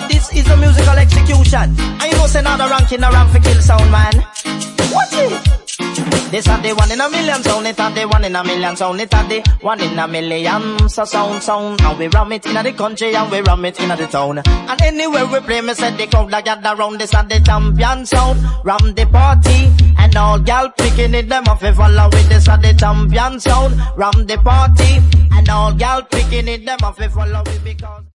this is a musical execution. I know say now the ranking a rank for kill sound, man. Watch it. This are the 1 in a million sound, it are the 1 in a million sound, it are the 1 in a million. So sound, and we ram it in the country and we ram it in the town. And anywhere we play, me said the crowd that gather round, this are the champion sound. Ram the party, and all gal picking it, them off if follow with this are the champion sound. Ram the party, and all gal picking it, them off if follow it because